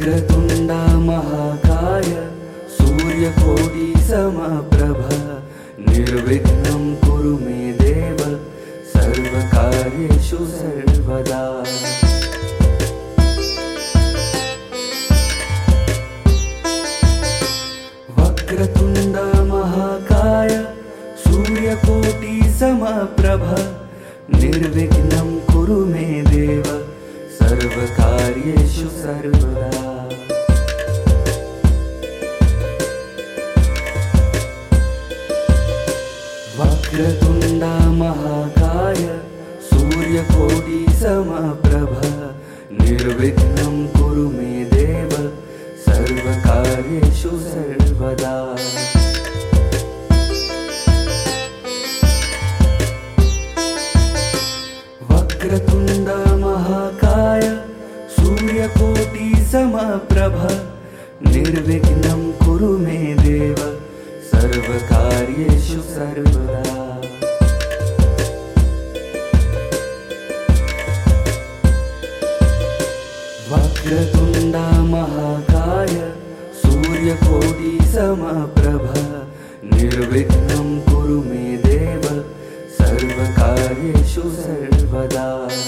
वक्रतुण्डा महाकाय सूर्यकोटि समप्रभ निर्विघ्नं कुरु मे देव सर्वकार्येषु सर्वदा। वक्रतुण्डा महाकाय सूर्यकोटि समप्रभ निर्विघ्नं कुरु मे देव सर्वकार्येषु सर्वदा। वक्रतुण्डा महाकाय सूर्यकोटि समप्रभ निर्विघ्नं कुरु मे देव सर्वकार्येषु सर्वदा। वक्रतुण्डा महाकाय सूर्यकोटि समप्रभ निर्विघ्नं कुरु मे देव सर्वकार्येषु सर्वदा। वक्रतुण्डा महाकाय सूर्यकोटि समप्रभ निर्विघ्नं कुरु मे देव सर्वकार्येषु सर्वदा।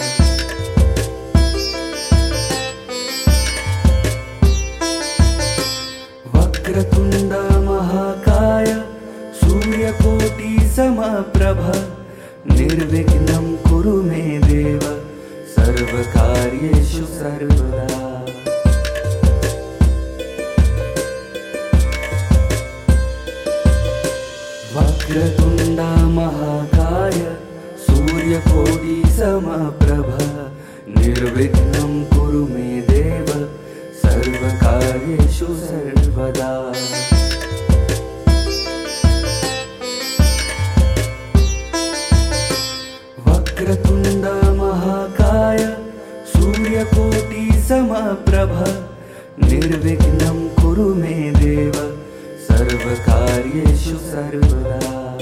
वक्रतुण्डा महाकाय सूर्यकोटि समप्रभ निर्विघ्नं कुरु मे देव सर्वकार्येषु सर्वदा। वक्रतुण्डा महाकाय सूर्यकोटि समप्रभ निर्विघ्नं कुरु मे देव सर्वकार्येषु सर्वदा। वक्रतुण्डा महाकाय सूर्यकोटि समप्रभ निर्विघ्नं कुरु मे देव सर्वकार्येषु सर्वदा।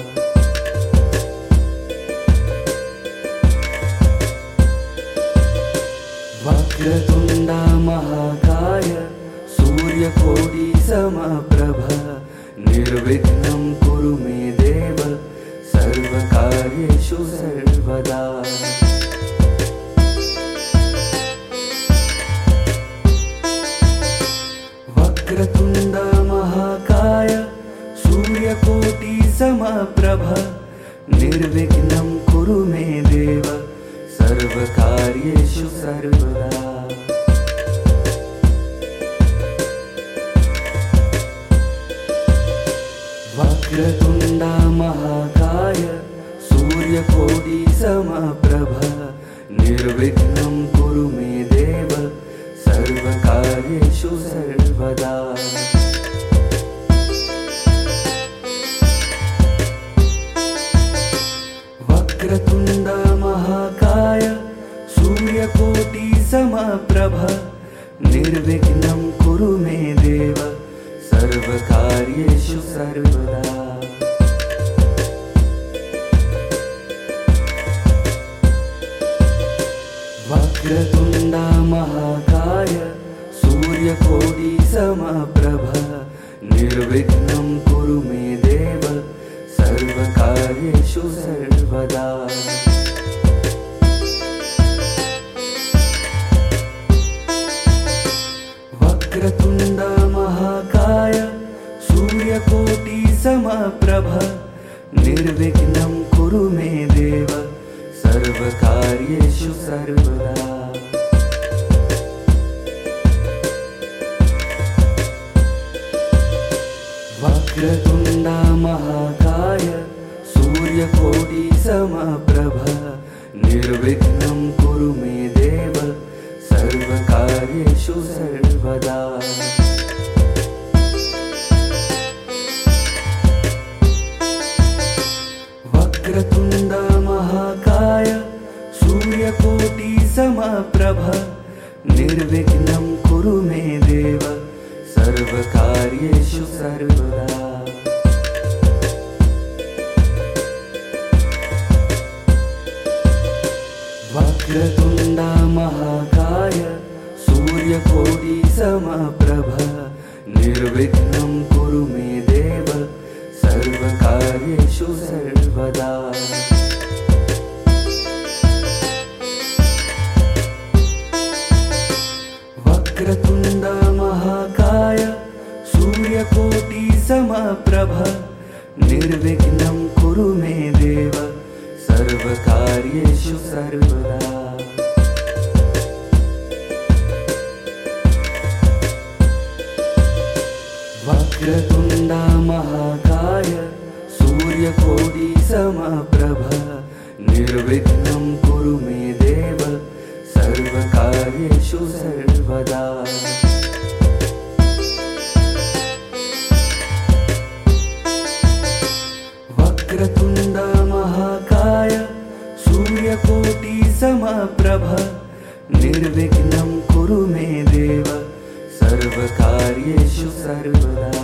वक्रतुण्डा महाकाय सूर्यकोटि समप्रभ निर्विघ्नं कुरु मे देव सर्वकार्येषु सर्वदा। वक्रतुण्डा महाकाय सूर्यकोटि समप्रभ निर्विघ्नं कुरु मे देव सर्वकार्येषु सर्वदा। वक्रतुण्डा महाकाय सूर्यकोटि समप्रभ निर्विघ्नं कुरु मे देव सर्वकार्येषु सर्वदा। वक्रतुण्डा महाकाय सूर्यकोटि समप्रभ निर्विघ्नं कुरु मे देव सर्वकार्येषु सर्वदा। वक्रतुण्डा महाकाय सूर्यकोटि समप्रभ निर्विघ्नं कुरु मे देव सर्वकार्येषु सर्वदा। वक्रतुण्डा महाकाय सूर्यकोटि समप्रभ निर्विघ्नं कुरु मे देव सर्वकार्येषु सर्वदा। वक्रतुण्डा महाकाय सूर्यकोटि समप्रभ निर्विघ्नं कुरु मे देव सर्वकार्येषु सर्वदा। वक्रतुण्डा महाकाय सूर्यकोटि समप्रभ निर्विघ्नं कुरु मे देव सर्वकार्येषु सर्वदा। वक्रतुण्डा महाकाय सूर्यकोटि सूर्यकोटि समप्रभ निर्विघ्नं कुरु मे देव सर्वकार्येषु सर्वदा। वक्रतुण्ड महाकाय सूर्यकोटि समप्रभ निर्विघ्नं कुरु मे देव सर्वकार्येषु सर्वदा। वक्रतुण्ड महाकाय सूर्यकोटि समप्रभ निर्विघ्नं कुरु मे देव सर्वकार्येषु सर्वदा। वक्रतुण्ड महाकाय सूर्यकोटि समप्रभ निर्विघ्नं कुरु मे देव सर्वकार्येषु सर्वदा।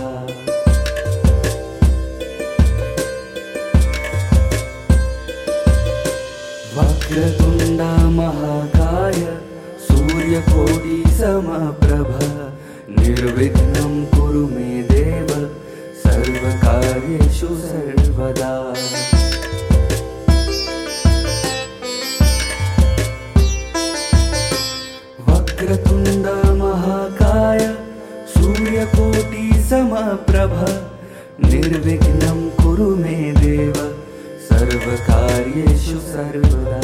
वक्रतुण्ड महाकाय सूर्यकोटि समप्रभ निर्विघ्नं कुरु मे देव सर्वकार्येषु सर्वदा। वक्रतुण्ड महाकाय सूर्यकोटि समप्रभ निर्विघ्नं कुरु मे देव सर्वकार्येषु सर्वदा।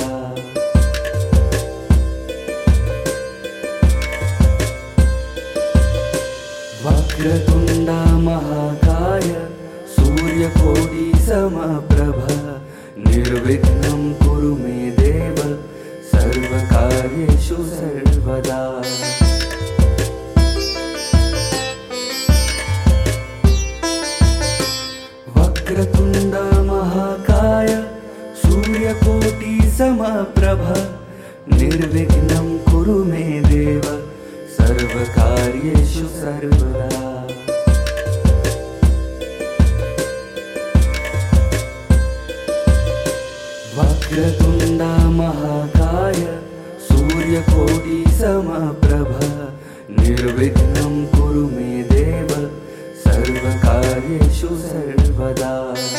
वक्रतुण्ड महाकाय सूर्यकोटि समप्रभ निर्विघ्नं कुरु मे देव सर्वकार्येषु सर्वदा। वक्रतुण्ड महाकाय सूर्यकोटि समप्रभ निर्विघ्नं कुरु मे देव सर्वकार्येषु सर्वदा। वक्रतुण्ड महाकाय सूर्यकोटि समप्रभ निर्विघ्नं कुरु मे देव सर्वकार्येषु सर्वदा।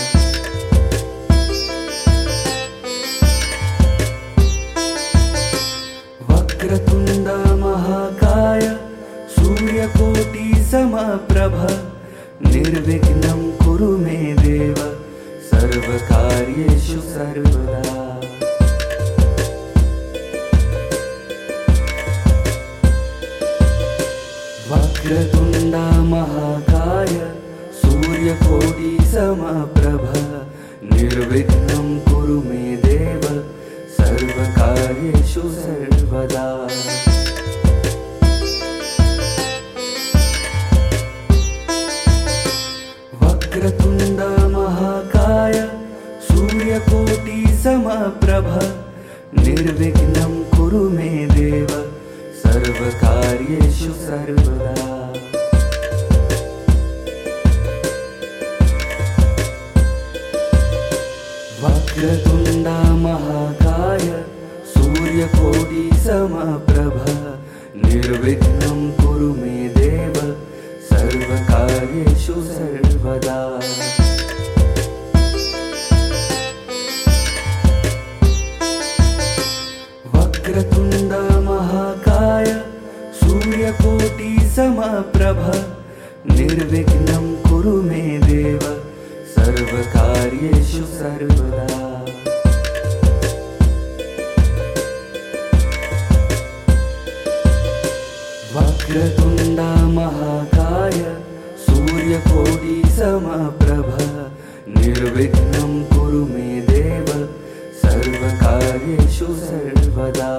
वक्रतुण्ड महाकाय सूर्यकोटि समप्रभ निर्विघ्नं कुरु मे देव सर्वकार्येषु सर्वदा। वक्रतुण्ड महाकाय सूर्यकोटि समप्रभ निर्विघ्नं कुरु मे देव सर्वकार्येषु सर्वदा। वक्रतुण्ड महाकाय सूर्यकोटि समप्रभ निर्विघ्नं कुरु मे देव सर्वकार्येषु सर्वदा। वक्रतुण्ड महाकाय सूर्यकोटि समप्रभ निर्विघ्नं कुरु मे देव सर्वकार्येषु सर्वदा। वक्रतुण्ड महाकाय सूर्यकोटि समप्रभ निर्विघ्नं कुरु मे देव सर्वकार्येषु सर्वदा। वक्रतुण्ड महाकाय सूर्यकोटि समप्रभ निर्विघ्नं कुरु मे देव सर्वकार्येषु सर्वदा।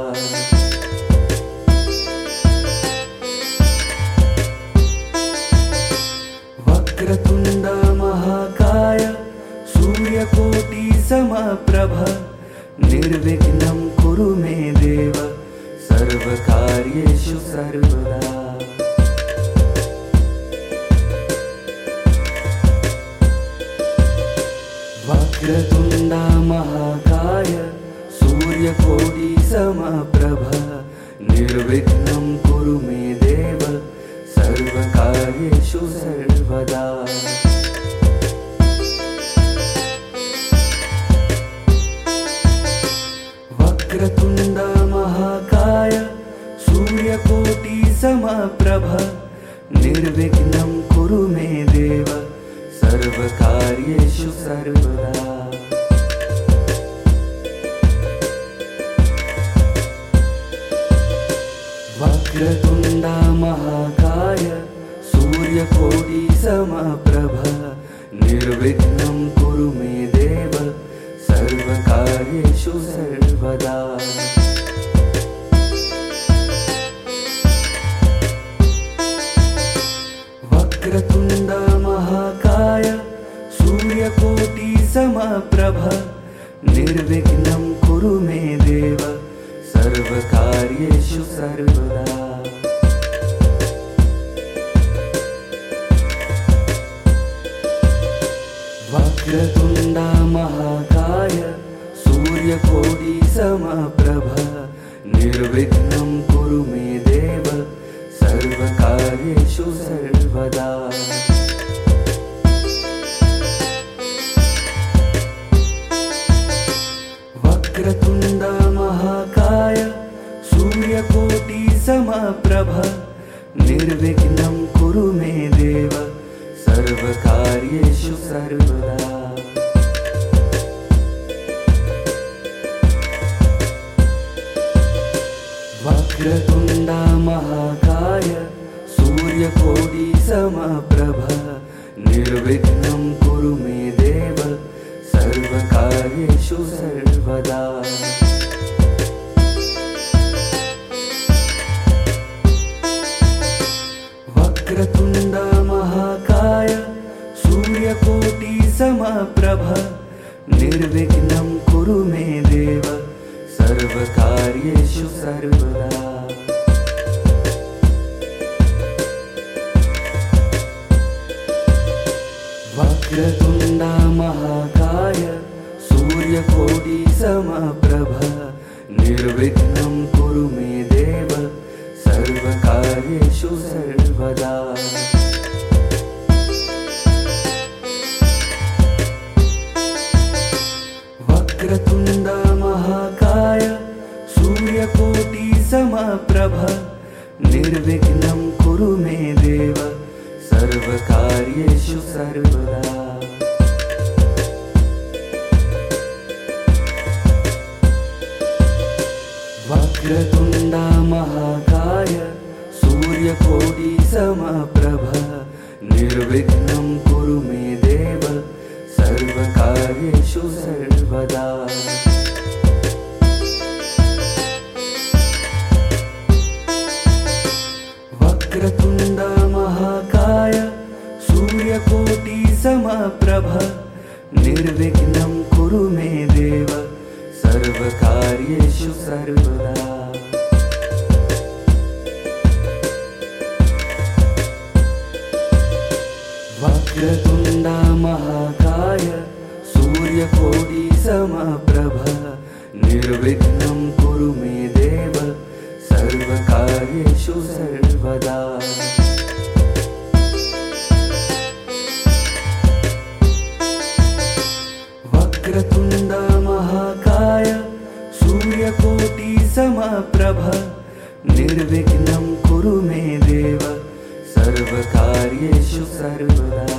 वक्रतुण्ड महाकाय सूर्यकोटि समप्रभ निर्विघ्नं कुरु मे देव सर्वकार्येषु सर्वदा। वक्रतुण्ड महाकाय सूर्यकोटि समप्रभ निर्विघ्नं कुरु मे देव सर्वकार्येषु सर्वदा। वक्रतुण्ड महाकाय सूर्यकोटि समप्रभ निर्विघ्नं कुरु मे देव सर्वकार्येषु सर्वदा। वक्रतुण्ड महाकाय सूर्यकोटि समप्रभ निर्विघ्नं कुरु मे देव सर्वकार्येषु सर्वदा। वक्रतुण्ड महाकाय सूर्यकोटि समप्रभ निर्विघ्नं कुरु मे देव सर्वकार्येषु सर्वदा। वक्रतुण्ड महाकाय सूर्यकोटि समप्रभ निर्विघ्नं कुरु मे देव सर्वकार्येषु सर्वदा। वक्रतुण्ड महाकाय सूर्यकोटि समप्रभ निर्विघ्नं कुरु मे देव सर्वकार्येषु सर्वदा। वक्रतुण्ड महाकाय सूर्यकोटि समप्रभ निर्विघ्नं कुरु मे देव सर्वकार्येषु सर्वदा। वक्रतुण्ड महाकाय सूर्यकोटि समप्रभ निर्विघ्नं कुरु मे देव सर्वकार्येषु सर्वदा। वक्रतुण्ड महाकाय सूर्यकोटि समप्रभ निर्विघ्नं कुरु मे देव सर्वकार्येषु सर्वदा। वक्रतुण्ड महाकाय सूर्यकोटि समप्रभ निर्विघ्नं कुरु मे देव सर्वकार्येषु सर्वदा। वक्रतुण्ड महाकाय सूर्यकोटि समप्रभ निर्विघ्नं कुरु मे देव सर्वकार्येषु सर्वदा। वक्रतुण्ड महाकाय सूर्यकोटि समप्रभ निर्विघ्नं कुरु मे देव सर्वकार्येषु सर्वदा। वक्रतुण्ड महाकाय सूर्यकोटि समप्रभ निर्विघ्नं कुरु मे देव सर्वकार्येषु सर्वदा। वक्रतुण्ड महाकाय सूर्यकोटि समप्रभ निर्विघ्नं कुरु मे देव सर्वकार्येषु सर्वदा।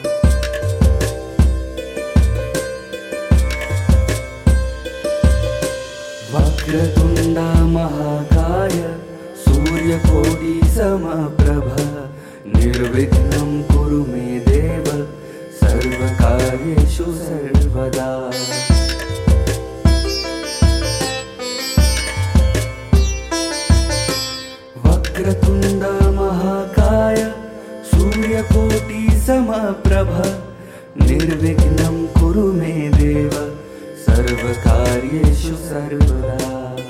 वक्रतुण्ड महाकाय सूर्यकोटि समप्रभ निर्विघ्नं कुरु मे देव सर्वकार्येषु सर्वदा। वक्रतुण्ड महाकाय सूर्यकोटि समप्रभ निर्विघ्नं कुरु मे देव सर्वकार्येषु सर्वदा।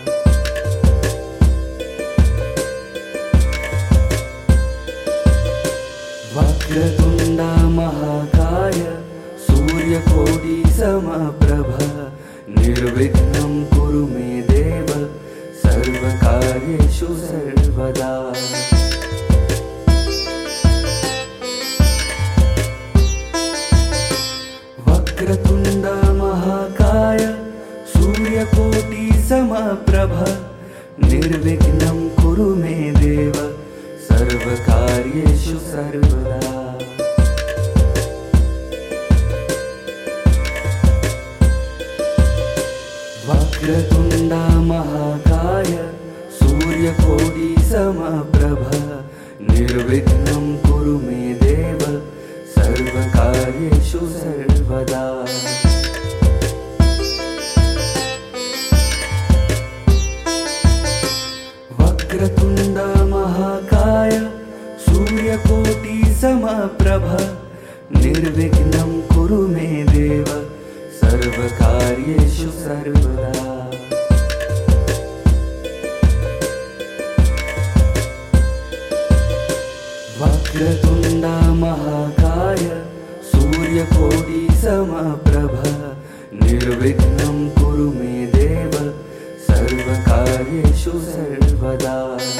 वक्रतुण्ड महाकाय सूर्यकोटि समप्रभ निर्विघ्नं कुरु मे देव सर्वकार्येषु सर्वकार्येषु सर्वदा। वक्रतुण्ड महाकाय सूर्यकोटि समप्रभ निर्विघ्नं कुरु मे देव सर्वकार्येषु सर्वदा। वक्रतुण्ड महाकाय सूर्यकोटि समप्रभ निर्विघ्नं कुरु मे देव सर्वकार्येषु सर्वदा। वक्रतुण्ड महाकाय सूर्यकोटि समप्रभ निर्विघ्नं कुरु मे देव सर्वकार्येषु सर्वदा। वक्रतुण्ड महाकाय सूर्यकोटि समप्रभ निर्विघ्नं कुरु मे देव सर्वकार्येषु सर्वदा।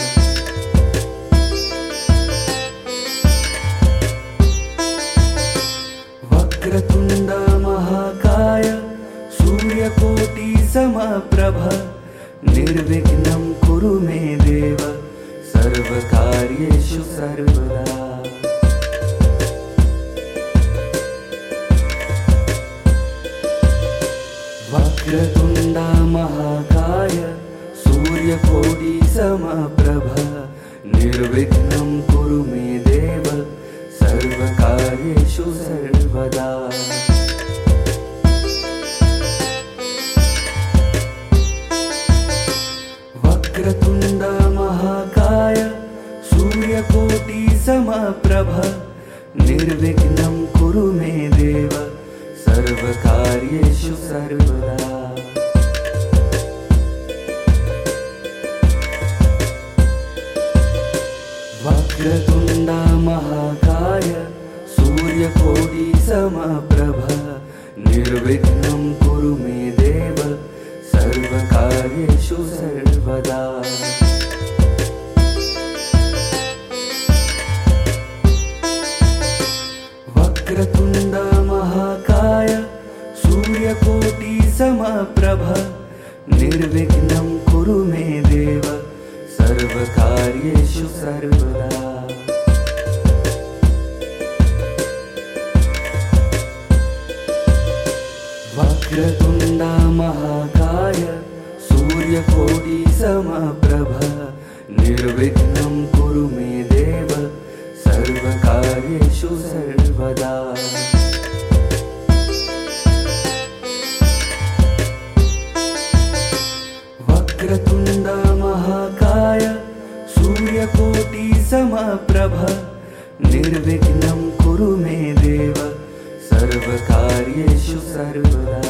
वक्रतुण्ड महाकाय सूर्यकोटि समप्रभ निर्विघ्नं कुरु मे देव सर्वकार्येषु सर्वदा। वक्रतुण्ड महाकाय सूर्यकोटि समप्रभ निर्विघ्नं कुरु मे देव सर्वकार्येषु सर्वदा। वक्रतुण्ड महाकाय सूर्यकोटि समप्रभ निर्विघ्नं कुरु मे देव सर्वकार्येषु सर्वदा। वक्रतुण्ड महाकाय सूर्यकोटि समप्रभ निर्विघ्नं कुरु मे देव सर्वकार्येषु सर्वदा। वक्रतुण्ड महाकाय सूर्यकोटि समप्रभ निर्विघ्नं कुरु मे देव सर्वकार्येषु सर्वदा। वक्रतुण्ड महाकाय सूर्यकोटि समप्रभ निर्विघ्नं कुरु मे देव सर्वकार्येषु सर्वदा। वक्रतुण्ड महाकाय सूर्यकोटि समप्रभ निर्विघ्नं कुरु मे देव सर्वकार्येषु सर्वदा।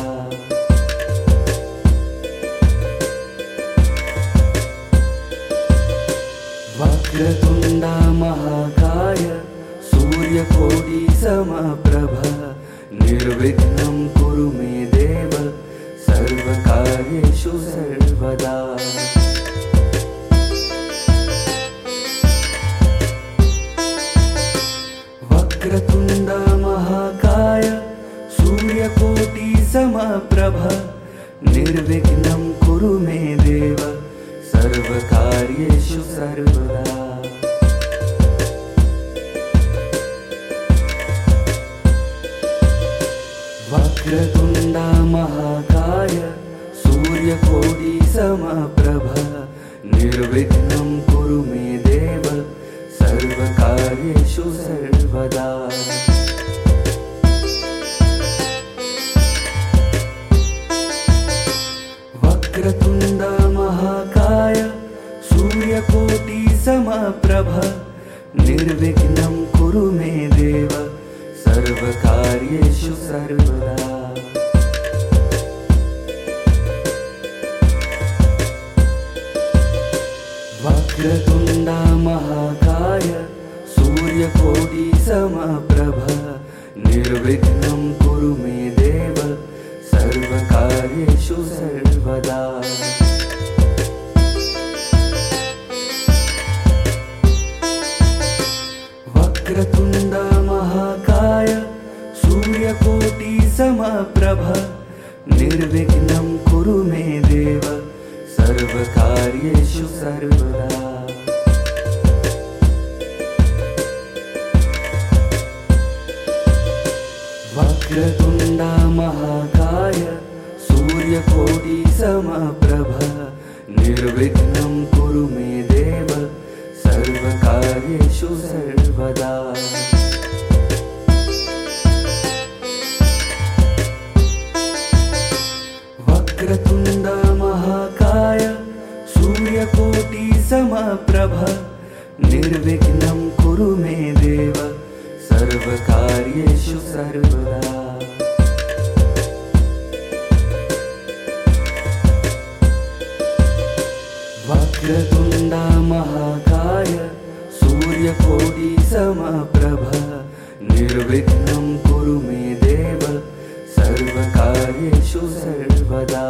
वक्रतुण्ड महाकाय सूर्यकोटि समप्रभ निर्विघ्नं कुरु मे देव सर्वकार्येषु सर्वदा। वक्रतुण्ड महाकाय सूर्यकोटि समप्रभ निर्विघ्नं कुरु मे देव सर्वकार्येषु सर्वदा। वक्रतुण्ड महाकाय सूर्यकोटि समप्रभ निर्विघ्नं कुरु मे देव सर्वकार्येषु सर्वदा। वक्रतुण्ड महाकाय सूर्यकोटि समप्रभ निर्विघ्नं कुरु मे देव सर्वकार्येषु सर्वदा। वक्रतुण्ड महाकाय सूर्यकोटि समप्रभ निर्विघ्नं कुरु मे देव सर्वकार्येषु सर्वदा। वक्रतुण्ड महाकाय सूर्यकोटि समप्रभ निर्विघ्नं कुरु मे देव सर्वकार्येषु सर्वदा। वक्रतुण्ड महाकाय सूर्यकोटि समप्रभ निर्विघ्नं कुरु मे देव सर्वकार्येषु सर्वदा। वक्रतुण्ड महाकाय सूर्यकोटि समप्रभ निर्विघ्नं कुरु मे देव सर्वकार्येषु सर्वदा। वक्रतुण्ड महाकाय सूर्यकोटि समप्रभ निर्विघ्नं कुरु मे देव सर्वकार्येषु सर्वदा।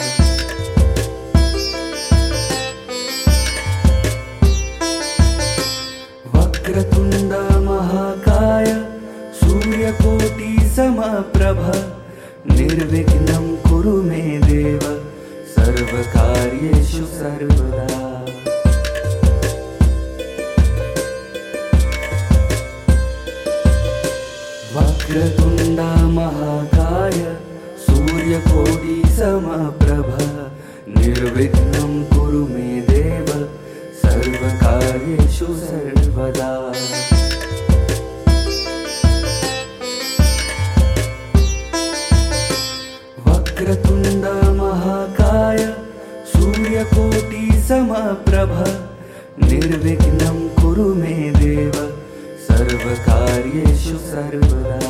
वक्रतुण्ड महाकाय सूर्यकोटि समप्रभ निर्विघ्नं कुरु मे देव सर्वकार्येषु सर्वदा। वक्रतुण्ड महाकाय सूर्यकोटि समप्रभ निर्विघ्नं कुरु मे देव सर्वकार्येषु सर्वदा। वक्रतुण्ड महाकाय सूर्यकोटि समप्रभ निर्विघ्नं कुरु मे देव सर्वकार्येषु सर्वदा।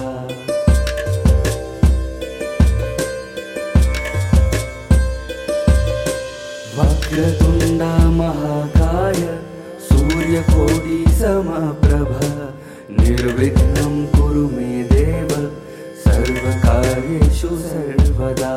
वक्रतुण्ड महाकाय सूर्यकोटि समप्रभ निर्विघ्नं कुरु मे देव सर्वकार्येषु सर्वदा।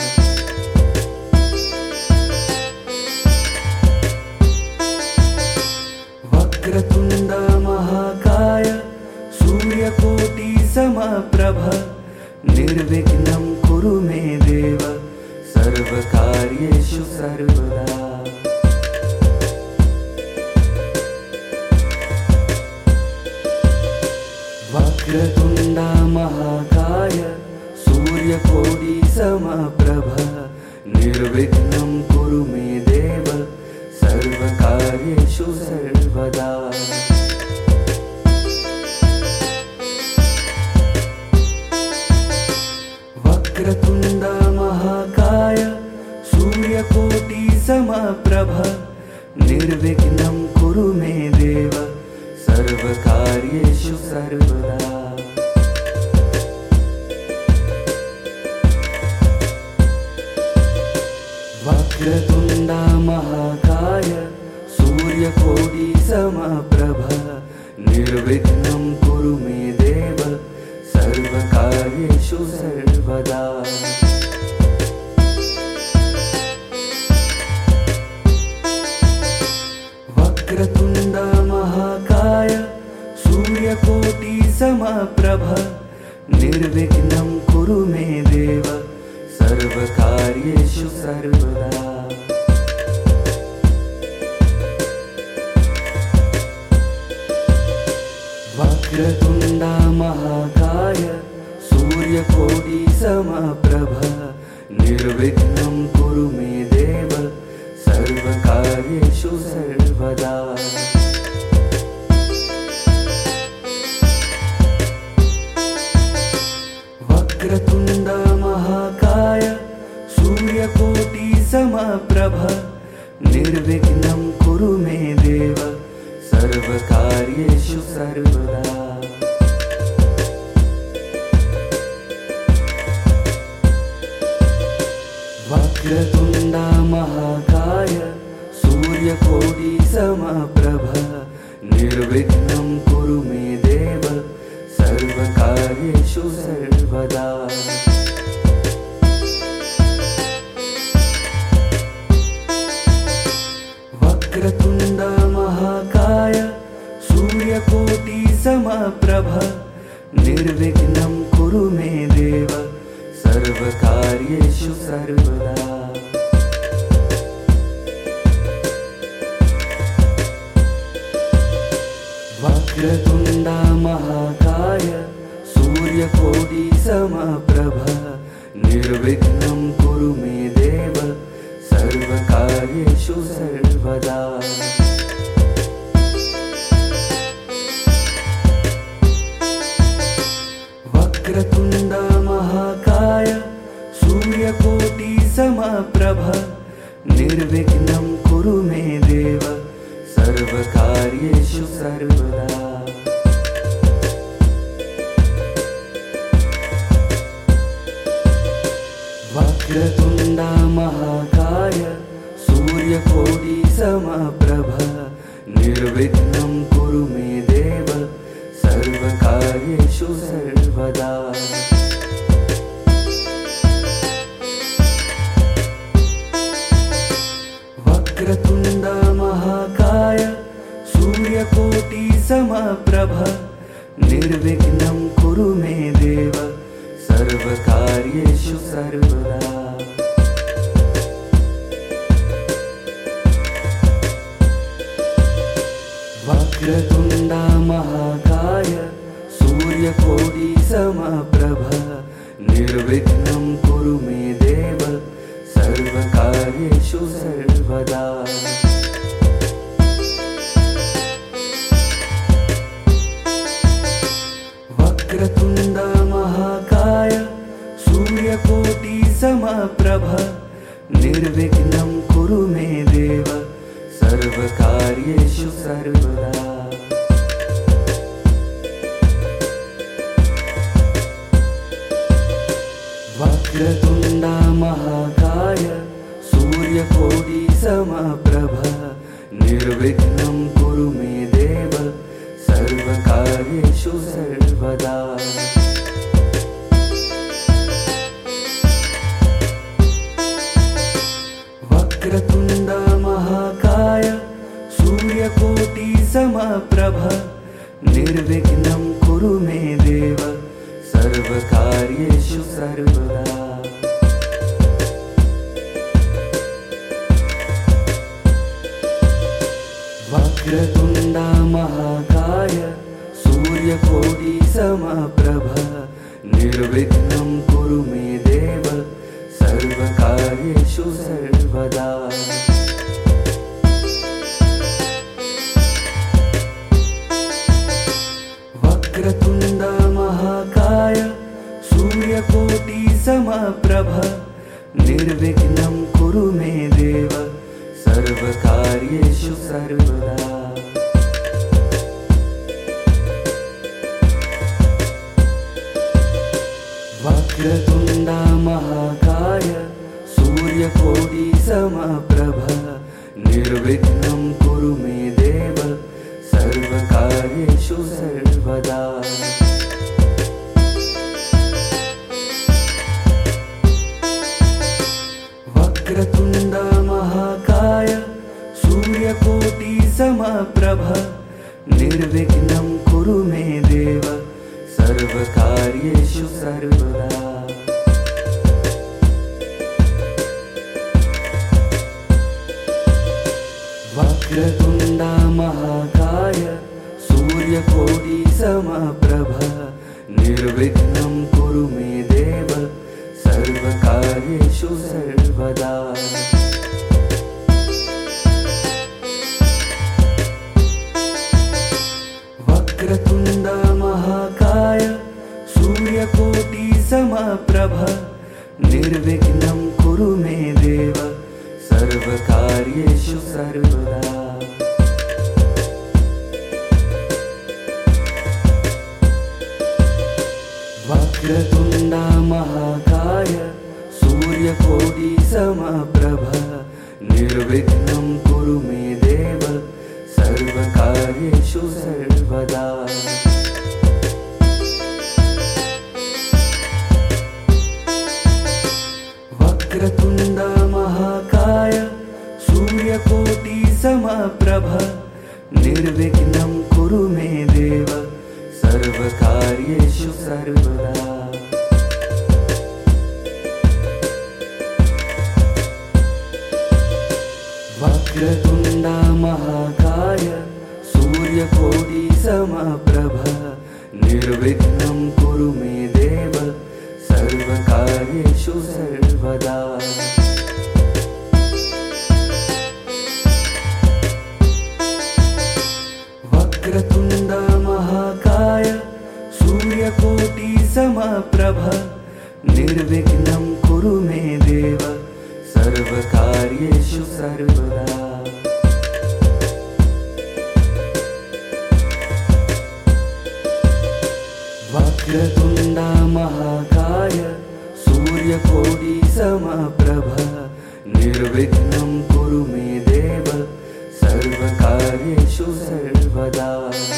वक्रतुण्ड महाकाय सूर्यकोटि समप्रभ निर्विघ्नं कुरु मे देव सर्वकार्येषु सर्वदा। वक्रतुण्ड महाकाय सूर्यकोटि समप्रभ निर्विघ्नं कुरु मे देव सर्वकार्येषु सर्वदा। वक्रतुण्ड महाकाय सूर्यकोटि समप्रभ निर्विघ्नं कुरु मे देव सर्वकार्येषु सर्वदा। वक्रतुण्ड महाकाय सूर्यकोटि समप्रभ निर्विघ्नं कुरु मे देव सर्वकार्येषु सर्वदा। वक्रतुण्ड महाकाय सूर्यकोटि समप्रभ निर्विघ्नं कुरु मे देव सर्वकार्येषु सर्वदा। वक्रतुण्ड महाकाय सूर्यकोटि समप्रभ निर्विघ्नं कुरु मे देव सर्वकार्येषु सर्वदा। वक्रतुण्ड महाकाय सूर्यकोटि समप्रभ निर्विघ्नं कुरु मे देव सर्वकार्येषु सर्वदा। वक्रतुण्ड महाकाय सूर्यकोटि समप्रभ निर्विघ्नं कुरु मे देव सर्वकार्येषु सर्वदा। वक्रतुण्ड महाकाय सूर्यकोटि समप्रभ सर्वदा। वक्रतुण्डा महाकाय सूर्यकोटि समप्रभ निर्विघ्नं कुरु मे देव सर्वकार्येषु सर्वदा। वक्रतुण्डा महाकाय सूर्यकोटि समप्रभ निर्विघ्नं कुरु मे देव सर्वकार्येषु सर्वदा। वक्रतुण्डा महाकाय सूर्यकोटि समप्रभ निर्विघ्नं कुरु मे देव सर्वकार्येषु सर्वदा। वक्रतुण्डा महाकाय सूर्यकोटि समप्रभ निर्विघ्नं कुरु मे देव सर्वकार्येषु सर्वदा। वक्रतुण्डा महाकाय सूर्यकोटि समप्रभ निर्विघ्नं कुरु मे देव सर्वकार्येषु सर्वदा। वक्रतुण्डा महाकाय सूर्यकोटि समप्रभ निर्विघ्नं कुरु मे देव सर्वकार्येषु सर्वदा। वक्रतुण्डा महाकाय सूर्यकोटि समप्रभ निर्विघ्नं कुरु मे देव सर्वकार्येषु सर्वदा। वक्रतुण्डा महाकाय सूर्यकोटि समप्रभ निर्विघ्नं कुरु मे देव सर्वकार्येषु सर्वदा। वक्रतुण्डा महाकाय सूर्यकोटि समप्रभ निर्विघ्नं कुरु मे देव सर्वकार्येषु सर्वदा। वक्रतुण्डा महाकाय सूर्यकोटि समप्रभ निर्विघ्नं कुरु मे देव सर्वकार्येषु सर्वदा। वक्रतुण्डा महाकाय सूर्यकोटि समप्रभ निर्विघ्नं कुरु मे देव सर्वकार्येषु सर्वदा। वक्रतुण्डा महाकाय सूर्यकोटि समप्रभ निर्विघ्नं कुरु मे देव सर्वकार्येषु सर्वदा। वक्रतुण्डा महाकाय सूर्यकोटि समप्रभ निर्विघ्नं कुरु मे देव सर्वकार्येषु सर्वदा। वक्रतुण्डा महाकाय सूर्यकोटि समप्रभ निर्विघ्नं कुरु मे देव सर्वकार्येषु सर्वदा। वक्रतुण्डा महाकाय सूर्यकोटि समप्रभ निर्विघ्नं कुरु मे देव सर्वकार्येषु सर्वदा। वक्रतुण्डा महाकाय सूर्यकोटि समप्रभ निर्विघ्नं कुरु मे देव सर्वकार्येषु सर्वदा। वक्रतुण्ड महाकाय सूर्यकोटि समप्रभ निर्विघ्नं कुरु मे देव सर्वकार्येषु सर्वदा। वक्रतुण्ड महाकाय सूर्यकोटि समप्रभ निर्विघ्नं कुरु मे देव सर्वकार्येषु सर्वदा। वक्रतुण्ड महाकाय सूर्यकोटि समप्रभ निर्विघ्नं कुरु मे देव सर्वकार्येषु सर्वदा।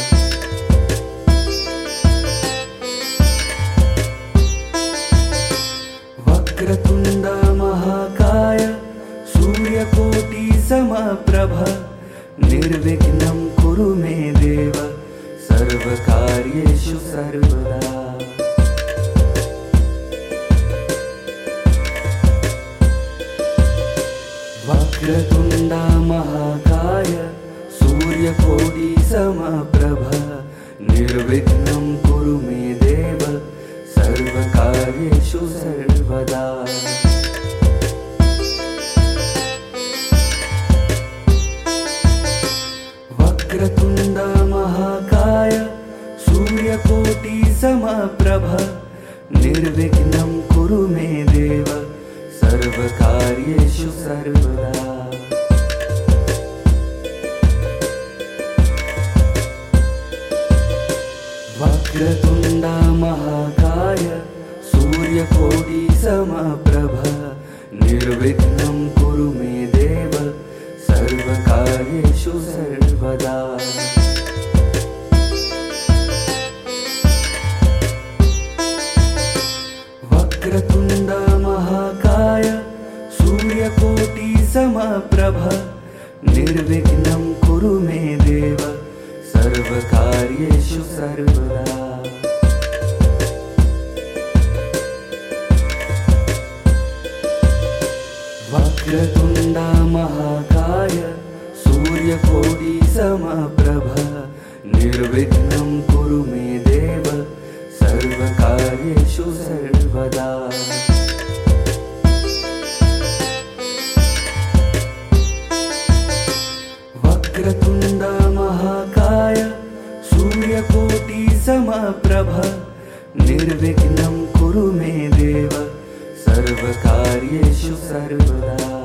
वक्रतुण्ड महाकाय सूर्यकोटि समप्रभ निर्विघ्नं कुरु मे देव सर्वकार्येषु सर्वदा। वक्रतुण्ड महाकाय सूर्यकोटि समप्रभ निर्विघ्नं कुरु मे देव सर्वकार्येषु सर्वदा। वक्रतुण्ड महाकाय सूर्यकोटि समप्रभ निर्विघ्नं कुरु मे देव सर्वकार्येषु सर्वदा। वक्रतुण्ड महाकाय सूर्यकोटि समप्रभ निर्विघ्नं कुरु मे देव सर्वकार्येषु सर्वदा। वक्रतुण्ड महाकाय सूर्यकोटि समप्रभ निर्विघ्नं कुरु मे देव सर्वकार्येषु सर्वदा। वक्रतुण्ड महाकाय सूर्यकोटि समप्रभ निर्विघ्नं कुरु मे देव सर्वकार्येषु सर्वदा। वक्रतुण्ड महाकाय सूर्यकोटि समप्रभ निर्विघ्नं कुरु मे देव सर्वकार्येषु सर्वदा।